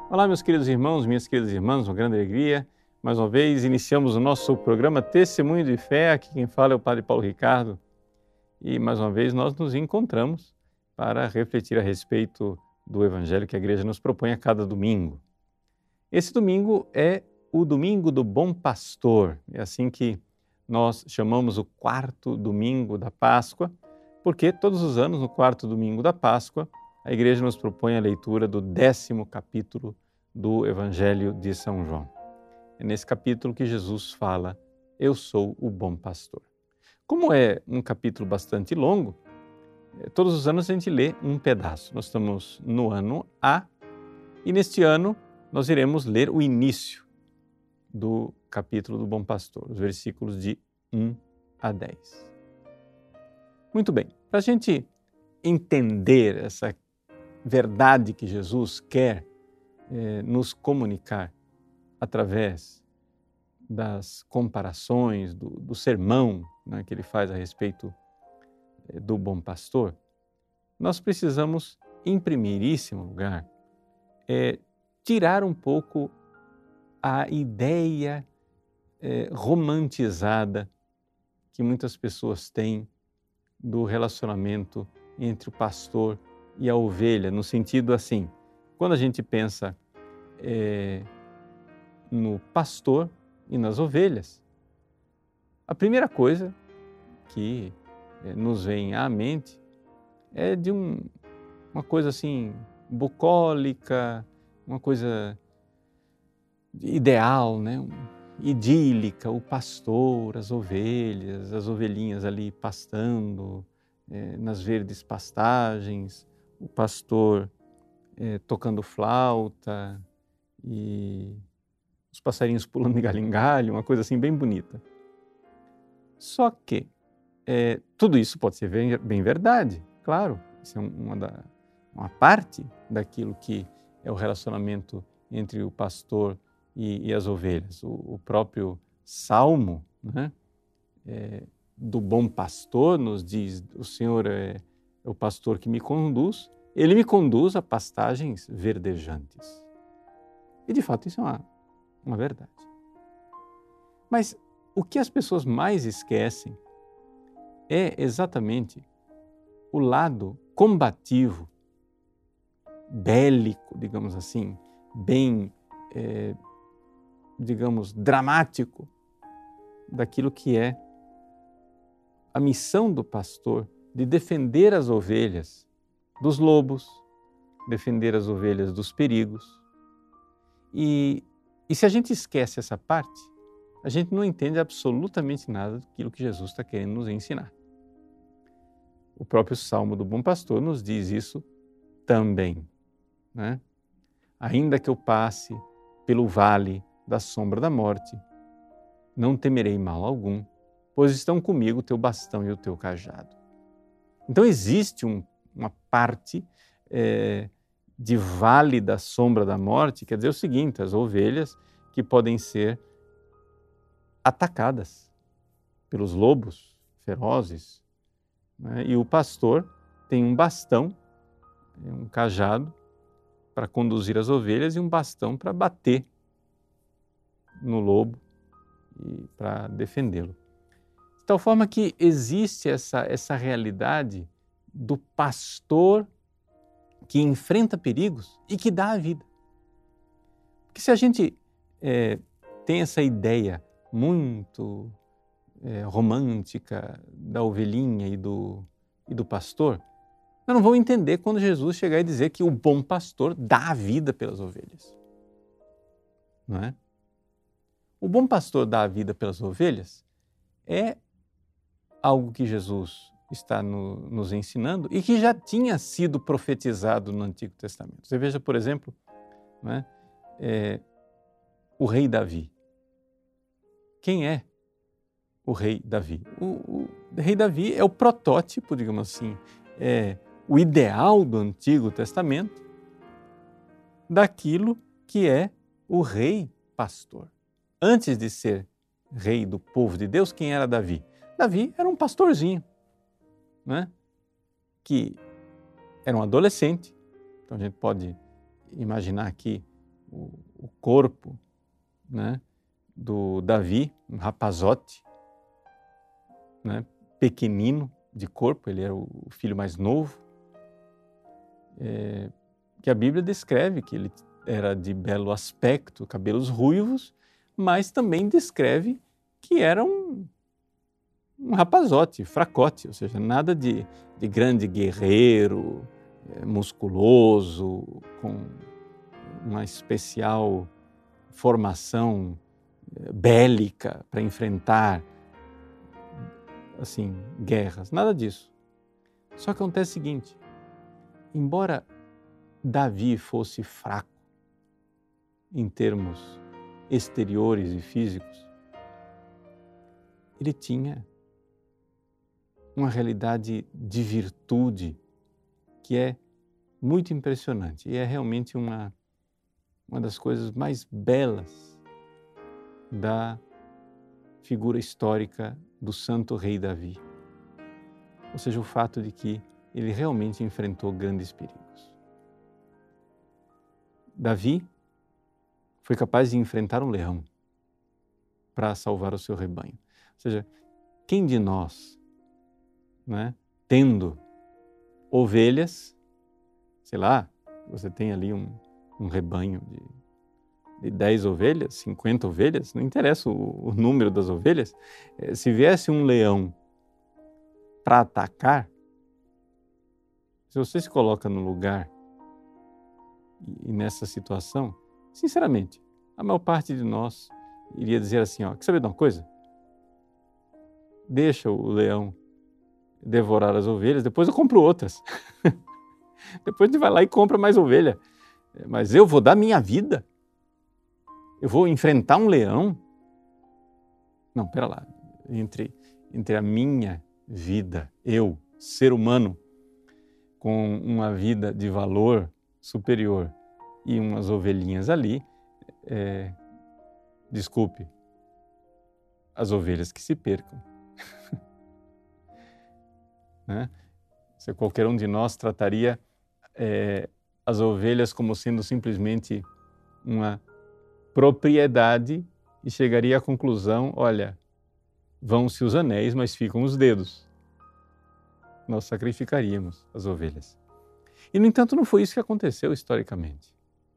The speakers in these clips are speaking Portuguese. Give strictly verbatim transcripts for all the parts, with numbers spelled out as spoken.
Olá, meus queridos irmãos, minhas queridas irmãs, uma grande alegria. Mais uma vez, iniciamos o nosso programa Testemunho de Fé. Aqui quem fala é o Padre Paulo Ricardo. E, mais uma vez, nós nos encontramos para refletir a respeito do Evangelho que a Igreja nos propõe a cada domingo. Esse domingo é o Domingo do Bom Pastor. É assim que nós chamamos o quarto domingo da Páscoa, porque todos os anos, no quarto domingo da Páscoa, a Igreja nos propõe a leitura do décimo capítulo do Evangelho de São João. É nesse capítulo que Jesus fala, eu sou o bom pastor. Como é um capítulo bastante longo, todos os anos a gente lê um pedaço. Nós estamos no ano A e neste ano nós iremos ler o início do capítulo do Bom Pastor, os versículos de um a dez. Muito bem, para a gente entender essa verdade que Jesus quer eh, nos comunicar através das comparações, do, do sermão, né, que ele faz a respeito eh, do bom pastor, nós precisamos, em primeiríssimo lugar, eh, tirar um pouco a ideia eh, romantizada que muitas pessoas têm do relacionamento entre o pastor e a ovelha, no sentido assim, quando a gente pensa é, no pastor e nas ovelhas, a primeira coisa que é, nos vem à mente é de um, uma coisa assim, bucólica, uma coisa ideal, né? Idílica, o pastor, as ovelhas, as ovelhinhas ali pastando é, nas verdes pastagens, o pastor é, tocando flauta e os passarinhos pulando de galho em galho, uma coisa assim bem bonita. Só que é, tudo isso pode ser bem, bem verdade, claro, isso é uma, da, uma parte daquilo que é o relacionamento entre o pastor e, e as ovelhas. O, o próprio Salmo, né, é, do bom pastor nos diz, o Senhor é é o pastor que me conduz, ele me conduz a pastagens verdejantes. E de fato isso é uma, uma verdade. Mas o que as pessoas mais esquecem é exatamente o lado combativo, bélico, digamos assim, bem, é, digamos, dramático daquilo que é a missão do pastor de defender as ovelhas dos lobos, defender as ovelhas dos perigos. E, e se a gente esquece essa parte, a gente não entende absolutamente nada daquilo que Jesus está querendo nos ensinar. O próprio Salmo do Bom Pastor nos diz isso também, né? Ainda que eu passe pelo vale da sombra da morte, não temerei mal algum, pois estão comigo o teu bastão e o teu cajado. Então existe um, uma parte é, de vale da sombra da morte, quer dizer o seguinte, as ovelhas que podem ser atacadas pelos lobos ferozes, né? E o pastor tem um bastão, um cajado para conduzir as ovelhas e um bastão para bater no lobo e para defendê-lo. De tal forma que existe essa, essa realidade do pastor que enfrenta perigos e que dá a vida. Porque se a gente é, tem essa ideia muito é, romântica da ovelhinha e do, e do pastor, nós não vamos entender quando Jesus chegar e dizer que o bom pastor dá a vida pelas ovelhas. Não é? O bom pastor dá a vida pelas ovelhas é algo que Jesus está no, nos ensinando e que já tinha sido profetizado no Antigo Testamento. Você veja, por exemplo, né, é, o rei Davi. Quem é o rei Davi? O, o rei Davi é o protótipo, digamos assim, é o ideal do Antigo Testamento daquilo que é o rei pastor. Antes de ser rei do povo de Deus, quem era Davi? Davi era um pastorzinho, né? Que era um adolescente, então a gente pode imaginar aqui o, o corpo, né, do Davi, um rapazote, né, pequenino de corpo, ele era o filho mais novo, é, que a Bíblia descreve que ele era de belo aspecto, cabelos ruivos, mas também descreve que era um, um rapazote, fracote, ou seja, nada de, de grande guerreiro, é, musculoso, com uma especial formação é, bélica para enfrentar assim, guerras, nada disso. Só que acontece o seguinte, embora Davi fosse fraco em termos exteriores e físicos, ele tinha uma realidade de virtude que é muito impressionante e é realmente uma, uma das coisas mais belas da figura histórica do santo rei Davi. Ou seja, o fato de que ele realmente enfrentou grandes perigos. Davi foi capaz de enfrentar um leão para salvar o seu rebanho. Ou seja, quem de nós, né, tendo ovelhas, sei lá, você tem ali um, um rebanho de, de dez ovelhas, cinquenta ovelhas, não interessa o, o número das ovelhas, se viesse um leão para atacar, se você se coloca no lugar e, e nessa situação, sinceramente, a maior parte de nós iria dizer assim, ó, quer saber de uma coisa? Deixa o leão devorar as ovelhas, depois eu compro outras. Depois a gente vai lá e compra mais ovelha. Mas eu vou dar minha vida? Eu vou enfrentar um leão? Não, pera lá. Entre, entre a minha vida, eu, ser humano, com uma vida de valor superior e umas ovelhinhas ali, é, desculpe, as ovelhas que se percam. Né? Se qualquer um de nós trataria é, as ovelhas como sendo simplesmente uma propriedade e chegaria à conclusão, olha, vão-se os anéis, mas ficam os dedos. Nós sacrificaríamos as ovelhas. E, no entanto, não foi isso que aconteceu historicamente.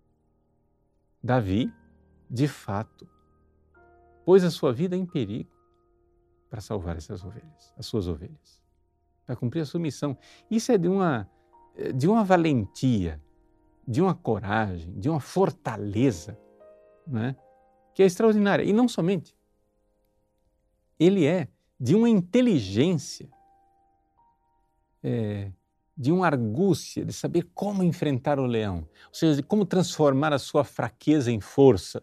Davi, de fato, pôs a sua vida em perigo para salvar essas ovelhas, as suas ovelhas, para cumprir a sua missão. Isso é de uma, de uma valentia, de uma coragem, de uma fortaleza, né, que é extraordinária. E não somente. Ele é de uma inteligência, é, de uma argúcia, de saber como enfrentar o leão, ou seja, de como transformar a sua fraqueza em força,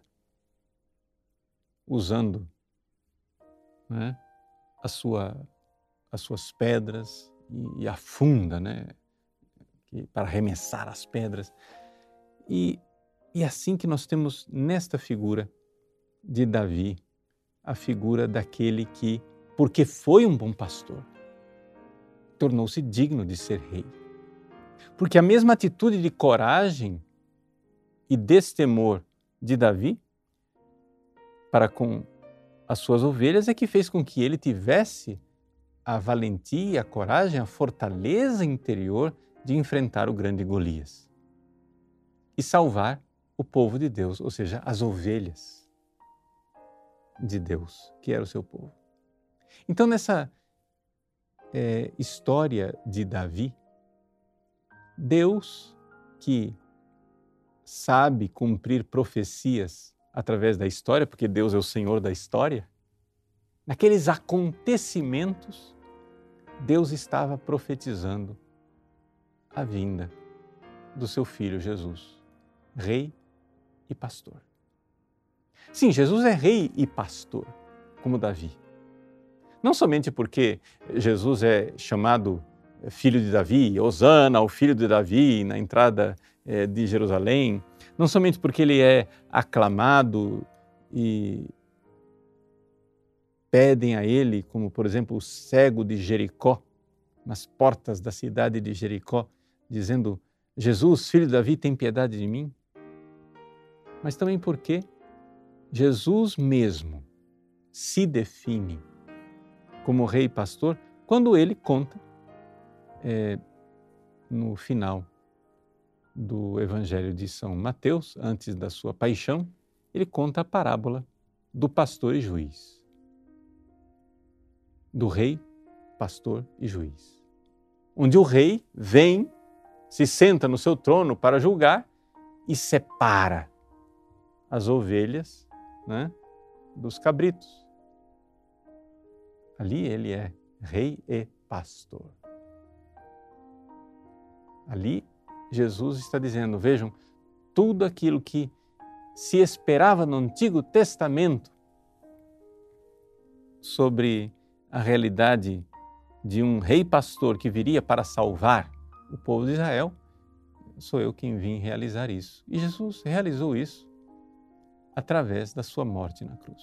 usando, né, a sua, as suas pedras e, e a funda, né, que, para arremessar as pedras. E, e assim que nós temos nesta figura de Davi, a figura daquele que, porque foi um bom pastor, tornou-se digno de ser rei. Porque a mesma atitude de coragem e destemor de Davi para com as suas ovelhas é que fez com que ele tivesse a valentia, a coragem, a fortaleza interior de enfrentar o grande Golias e salvar o povo de Deus, ou seja, as ovelhas de Deus, que era o seu povo. Então, nessa é, história de Davi, Deus, que sabe cumprir profecias através da história, porque Deus é o Senhor da história, naqueles acontecimentos, Deus estava profetizando a vinda do seu Filho Jesus, Rei e Pastor. Sim, Jesus é Rei e Pastor, como Davi. Não somente porque Jesus é chamado Filho de Davi, Hosana, o Filho de Davi, na entrada eh, de Jerusalém, não somente porque ele é aclamado e pedem a ele, como por exemplo o cego de Jericó, nas portas da cidade de Jericó, dizendo, Jesus, Filho de Davi, tem piedade de mim. mas também porque Jesus mesmo se define como rei e pastor quando ele conta é, no final do Evangelho de São Mateus, antes da sua paixão, ele conta a parábola do pastor e juiz, do rei, pastor e juiz, onde o rei vem, se senta no seu trono para julgar e separa as ovelhas, né, dos cabritos. Ali ele é rei e pastor. Ali Jesus está dizendo, vejam, tudo aquilo que se esperava no Antigo Testamento sobre a realidade de um rei pastor que viria para salvar o povo de Israel, sou eu quem vim realizar isso. E Jesus realizou isso através da sua morte na cruz.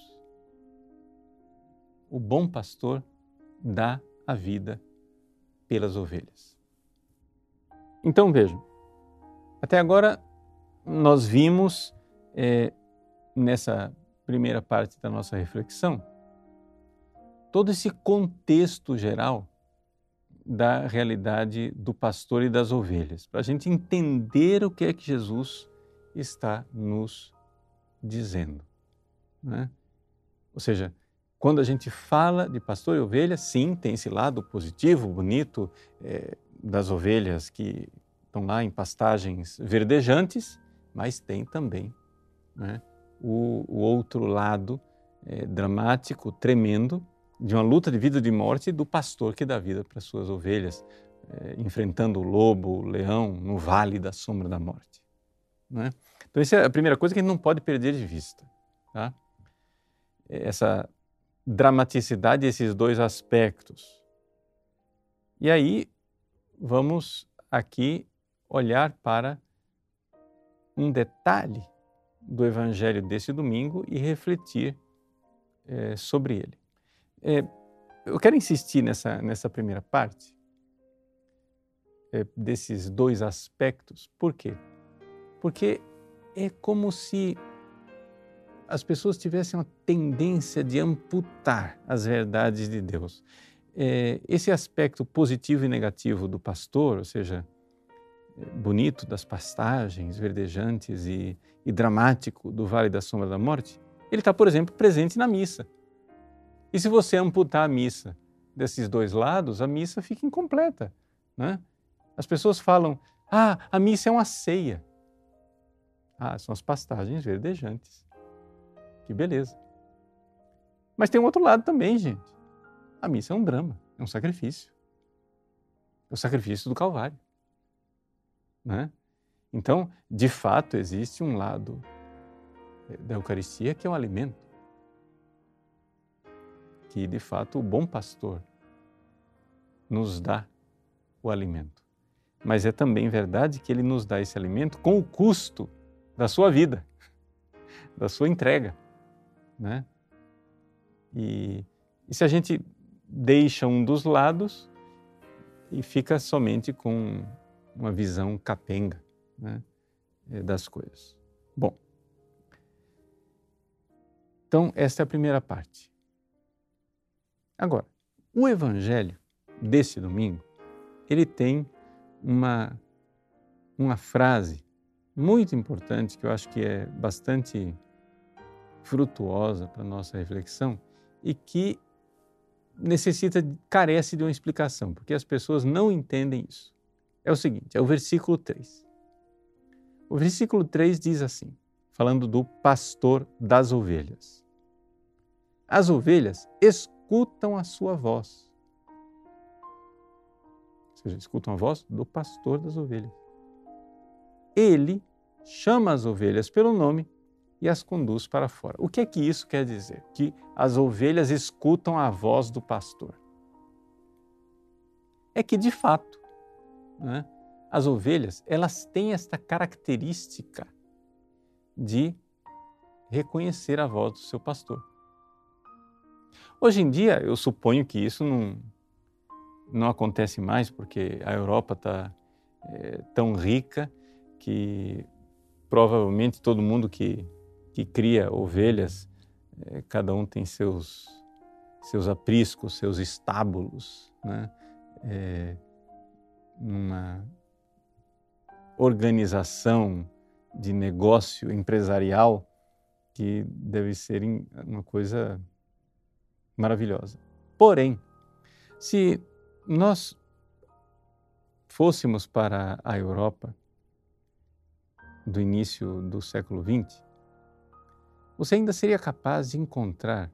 O bom pastor dá a vida pelas ovelhas. Então vejam, até agora nós vimos é, nessa primeira parte da nossa reflexão todo esse contexto geral da realidade do pastor e das ovelhas, para a gente entender o que é que Jesus está nos dizendo, né? Ou seja, quando a gente fala de pastor e ovelha, sim, tem esse lado positivo, bonito, é, das ovelhas que estão lá em pastagens verdejantes, mas tem também, né, o, o outro lado é, dramático, tremendo, de uma luta de vida e de morte do pastor que dá vida para as suas ovelhas, é, enfrentando o lobo, o leão, no vale da sombra da morte, né? Então essa é a primeira coisa que a gente não pode perder de vista, tá? Essa dramaticidade, esses dois aspectos. E aí vamos aqui olhar para um detalhe do Evangelho desse domingo e refletir é, sobre ele. É, eu quero insistir nessa, nessa primeira parte, é, desses dois aspectos. Por quê? Porque é como se as pessoas tivessem uma tendência de amputar as verdades de Deus. É, esse aspecto positivo e negativo do pastor, ou seja, bonito das pastagens verdejantes e, e dramático do Vale da Sombra da Morte, ele está, por exemplo, presente na missa. E se você amputar a missa desses dois lados, a missa fica incompleta, né? As pessoas falam, ah, a missa é uma ceia. Ah, são as pastagens verdejantes. Que beleza. Mas tem um outro lado também, gente. A missa é um drama, é um sacrifício. É o sacrifício do Calvário, né? Então, de fato, existe um lado da Eucaristia que é um alimento. Que, de fato, o bom pastor nos dá o alimento. Mas é também verdade que ele nos dá esse alimento com o custo da sua vida, da sua entrega, né? E, e se a gente deixa um dos lados e fica somente com uma visão capenga, né, das coisas. Bom, então esta é a primeira parte. Agora, o Evangelho desse domingo, ele tem uma, uma frase muito importante que eu acho que é bastante frutuosa para a nossa reflexão e que necessita, carece de uma explicação, porque as pessoas não entendem isso. É o seguinte, é o versículo três. O versículo três diz assim, falando do pastor das ovelhas. As ovelhas escutam a sua voz. Ou seja, escutam a voz do pastor das ovelhas. Ele chama as ovelhas pelo nome e as conduz para fora. O que é que isso quer dizer? Que as ovelhas escutam a voz do pastor. É que, de fato, né, as ovelhas, elas têm esta característica de reconhecer a voz do seu pastor. Hoje em dia, eu suponho que isso não, não acontece mais, porque a Europa está é, tão rica que provavelmente todo mundo que, que cria ovelhas, é, cada um tem seus, seus apriscos, seus estábulos, né? É, uma organização de negócio empresarial que deve ser uma coisa maravilhosa. Porém, se nós fôssemos para a Europa do início do século vinte, você ainda seria capaz de encontrar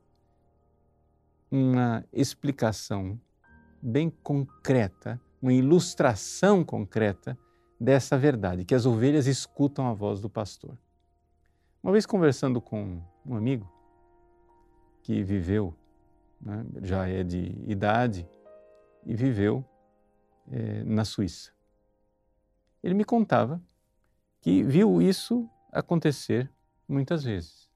uma explicação bem concreta, uma ilustração concreta dessa verdade, que as ovelhas escutam a voz do pastor. Uma vez conversando com um amigo que viveu, né, já é de idade, e viveu é, na Suíça. Ele me contava que viu isso acontecer muitas vezes.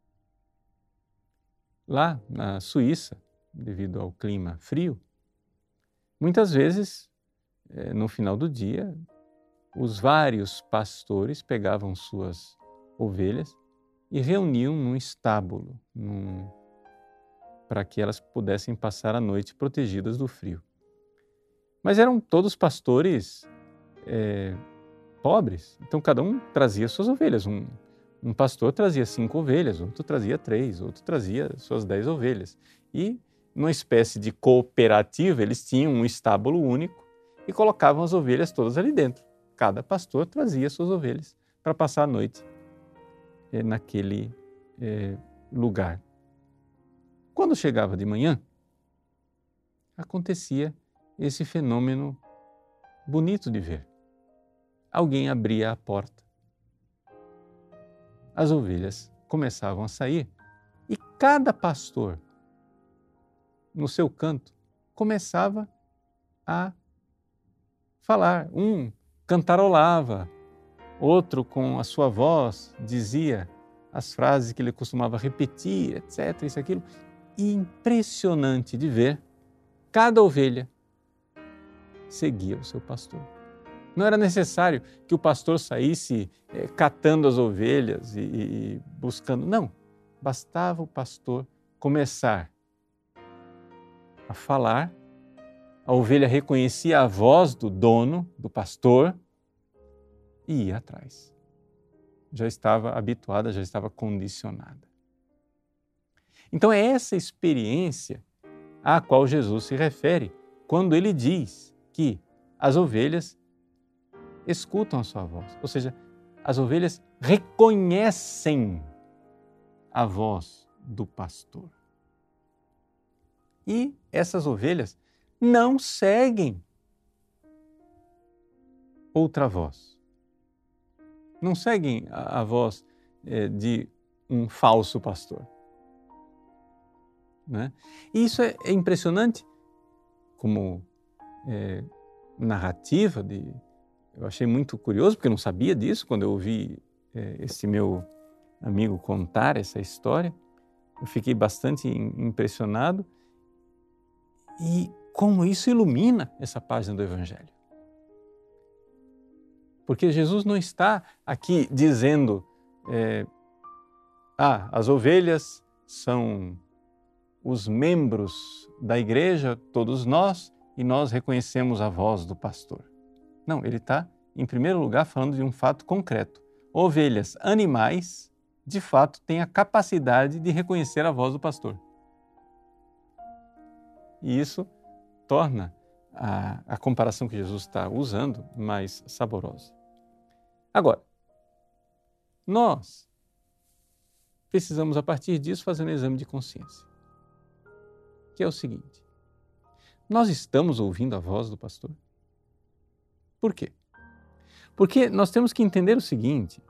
Lá na Suíça, devido ao clima frio, muitas vezes, é, no final do dia, os vários pastores pegavam suas ovelhas e reuniam num estábulo, num, para que elas pudessem passar a noite protegidas do frio. Mas eram todos pastores é, pobres, então cada um trazia suas ovelhas. Um, um pastor trazia cinco ovelhas, outro trazia três, outro trazia suas dez ovelhas. E, numa espécie de cooperativa, eles tinham um estábulo único e colocavam as ovelhas todas ali dentro. Cada pastor trazia suas ovelhas para passar a noite é, naquele é, lugar. Quando chegava de manhã, acontecia esse fenômeno bonito de ver. Alguém abria a porta, as ovelhas começavam a sair e cada pastor, no seu canto, começava a falar. Um cantarolava, outro com a sua voz dizia as frases que ele costumava repetir, etc, isso, aquilo. E impressionante de ver, cada ovelha seguia o seu pastor. Não era necessário que o pastor saísse é, catando as ovelhas e, e buscando. Não, bastava o pastor começar a falar, a ovelha reconhecia a voz do dono, do pastor, e ia atrás. Já estava habituada, já estava condicionada. Então é essa experiência à qual Jesus se refere quando ele diz que as ovelhas escutam a sua voz. Ou seja, as ovelhas reconhecem a voz do pastor. E essas ovelhas não seguem outra voz. Não seguem a, a voz é, de um falso pastor. Né? E isso é, é impressionante como é, narrativa de... Eu achei muito curioso, porque eu não sabia disso, quando eu ouvi é, esse meu amigo contar essa história. Eu fiquei bastante impressionado. E como isso ilumina essa página do Evangelho. Porque Jesus não está aqui dizendo é, ah, as ovelhas são os membros da igreja, todos nós, e nós reconhecemos a voz do pastor. Não, ele está, em primeiro lugar, falando de um fato concreto. Ovelhas, animais, de fato, têm a capacidade de reconhecer a voz do pastor. E isso torna a, a comparação que Jesus está usando mais saborosa. Agora, nós precisamos, a partir disso, fazer um exame de consciência, que é o seguinte: nós estamos ouvindo a voz do pastor? Por quê? Porque nós temos que entender o seguinte: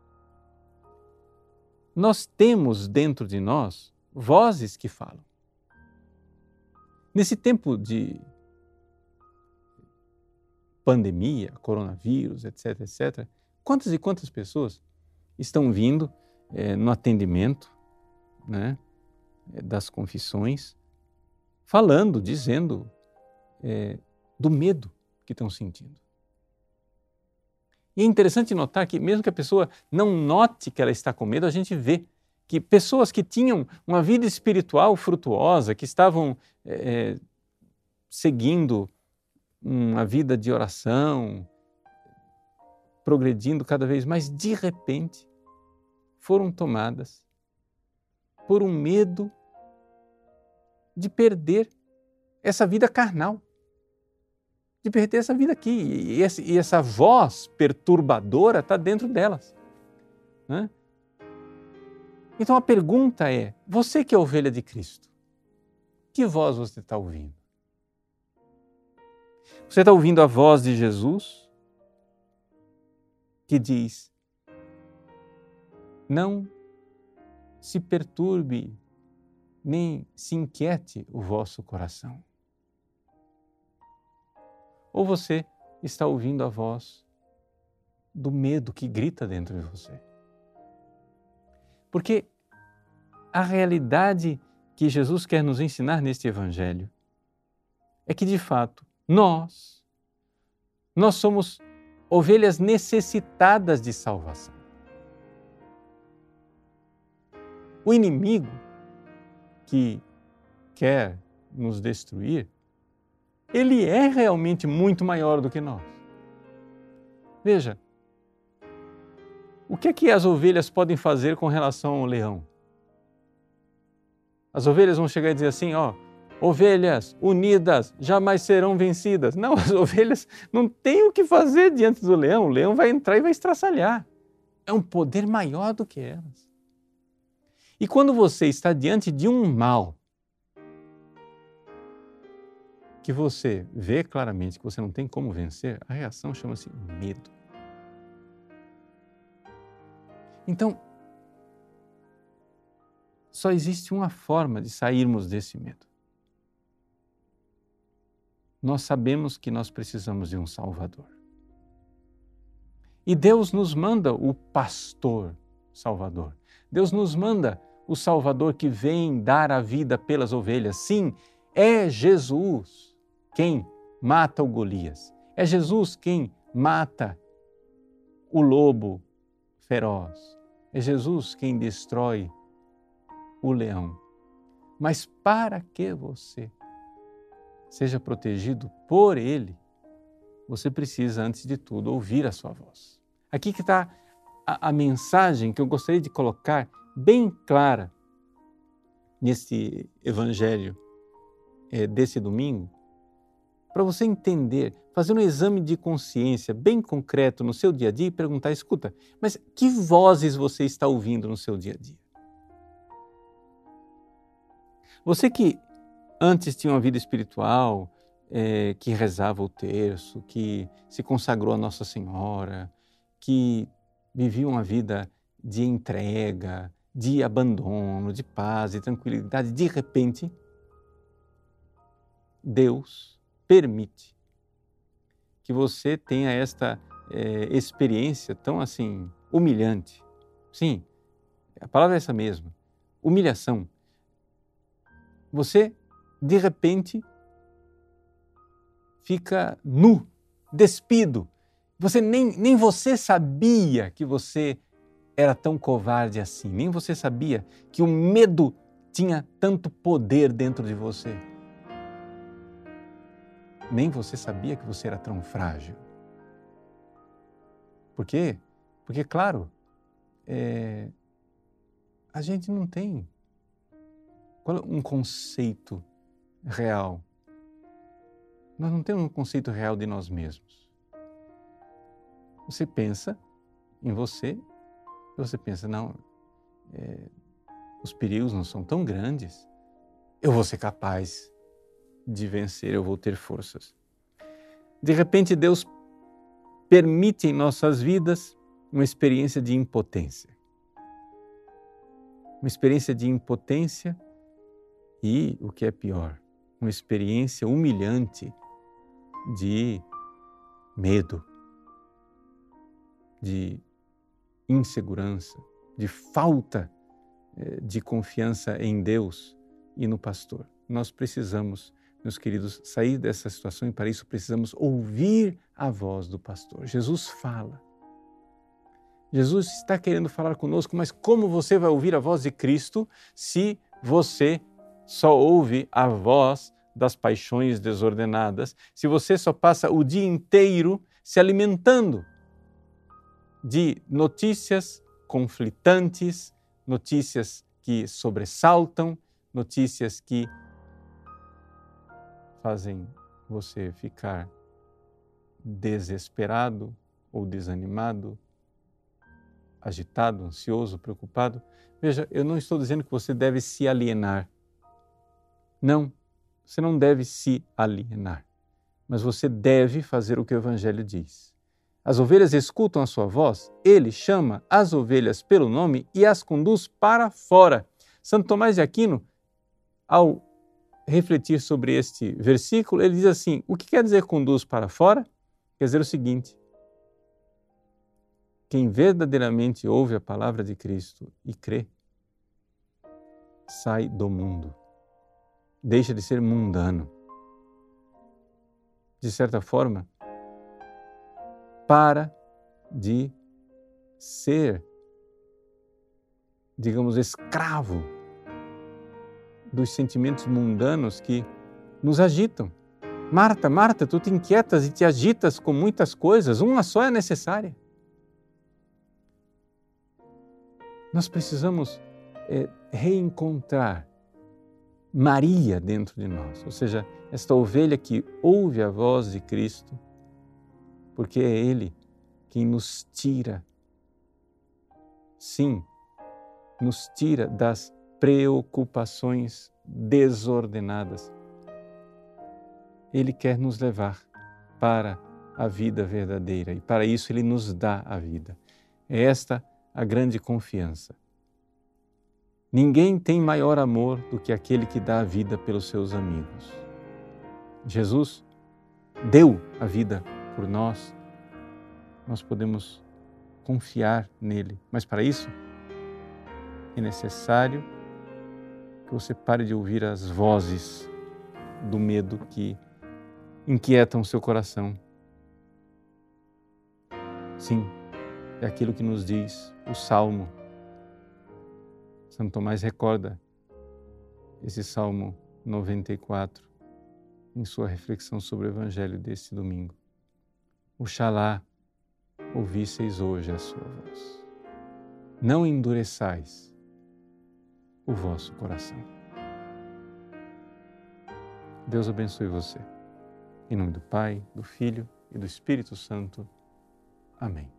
nós temos dentro de nós vozes que falam. Nesse tempo de pandemia, coronavírus, etc, etcétera, quantas e quantas pessoas estão vindo é, no atendimento, né, das confissões, falando, dizendo é, do medo que estão sentindo. E é interessante notar que mesmo que a pessoa não note que ela está com medo, a gente vê que pessoas que tinham uma vida espiritual frutuosa, que estavam é, seguindo uma vida de oração, progredindo cada vez mais, de repente foram tomadas por um medo de perder essa vida carnal, de perder essa vida aqui. E, esse, e essa voz perturbadora está dentro delas, né? Então a pergunta é, você que é ovelha de Cristo, que voz você está ouvindo? Você está ouvindo a voz de Jesus, que diz, não se perturbe, nem se inquiete o vosso coração. Ou você está ouvindo a voz do medo que grita dentro de você? Porque a realidade que Jesus quer nos ensinar neste Evangelho é que, de fato, nós, nós somos ovelhas necessitadas de salvação. O inimigo que quer nos destruir, ele é realmente muito maior do que nós. Veja, o que é que as ovelhas podem fazer com relação ao leão? As ovelhas vão chegar e dizer assim, ó, ovelhas unidas jamais serão vencidas. Não, as ovelhas não têm o que fazer diante do leão. O leão vai entrar e vai estraçalhar. É um poder maior do que elas. E quando você está diante de um mal, que você vê claramente que você não tem como vencer, a reação chama-se medo. Então, só existe uma forma de sairmos desse medo. Nós sabemos que nós precisamos de um Salvador. E Deus nos manda o pastor Salvador. Deus nos manda o Salvador que vem dar a vida pelas ovelhas. Sim, é Jesus quem mata o Golias. É Jesus quem mata o lobo feroz. É Jesus quem destrói o leão. Mas para que você seja protegido por Ele, você precisa, antes de tudo, ouvir a sua voz. Aqui que está a, a mensagem que eu gostaria de colocar bem clara neste Evangelho é, desse domingo, para você entender, fazer um exame de consciência bem concreto no seu dia a dia e perguntar, escuta, mas que vozes você está ouvindo no seu dia a dia? Você que antes tinha uma vida espiritual, é, que rezava o terço, que se consagrou a Nossa Senhora, que vivia uma vida de entrega, de abandono, de paz e tranquilidade, de repente, Deus permite que você tenha esta é, experiência tão assim humilhante. Sim, a palavra é essa mesma, humilhação. Você, de repente, fica nu, despido. Você nem, nem você sabia que você era tão covarde assim, nem você sabia que o medo tinha tanto poder dentro de você. Nem você sabia que você era tão frágil. Por quê? Porque, claro, é, a gente não tem um conceito real. Nós não temos um conceito real de nós mesmos. Você pensa em você, você pensa, não, é, os perigos não são tão grandes, eu vou ser capaz de vencer, eu vou ter forças. De repente, Deus permite em nossas vidas uma experiência de impotência. Uma experiência de impotência e, o que é pior, uma experiência humilhante de medo, de insegurança, de falta de confiança em Deus e no pastor. Nós precisamos, meus queridos, sair dessa situação e para isso precisamos ouvir a voz do pastor. Jesus fala. Jesus está querendo falar conosco, mas como você vai ouvir a voz de Cristo se você só ouve a voz das paixões desordenadas, se você só passa o dia inteiro se alimentando de notícias conflitantes, notícias que sobressaltam, notícias que fazem você ficar desesperado ou desanimado, agitado, ansioso, preocupado. Veja, eu não estou dizendo que você deve se alienar. Não, você não deve se alienar. Mas você deve fazer o que o Evangelho diz. As ovelhas escutam a sua voz, ele chama as ovelhas pelo nome e as conduz para fora. Santo Tomás de Aquino, ao refletir sobre este versículo, ele diz assim: o que quer dizer conduz para fora? Quer dizer o seguinte: quem verdadeiramente ouve a palavra de Cristo e crê, sai do mundo, deixa de ser mundano. De certa forma, para de ser, digamos, escravo dos sentimentos mundanos que nos agitam. Marta, Marta, tu te inquietas e te agitas com muitas coisas, uma só é necessária. Nós precisamos é, reencontrar Maria dentro de nós, ou seja, esta ovelha que ouve a voz de Cristo, porque é Ele quem nos tira, sim, nos tira das preocupações desordenadas. Ele quer nos levar para a vida verdadeira e para isso Ele nos dá a vida. É esta a grande confiança. Ninguém tem maior amor do que aquele que dá a vida pelos seus amigos. Jesus deu a vida por nós, nós podemos confiar nele. Mas para isso é necessário que você pare de ouvir as vozes do medo que inquietam o seu coração. Sim, é aquilo que nos diz o Salmo. Santo Tomás recorda esse Salmo noventa e quatro em sua reflexão sobre o Evangelho deste domingo. Oxalá ouvisseis hoje a sua voz. Não endureçais o vosso coração. Deus abençoe você. Em nome do Pai, do Filho e do Espírito Santo. Amém.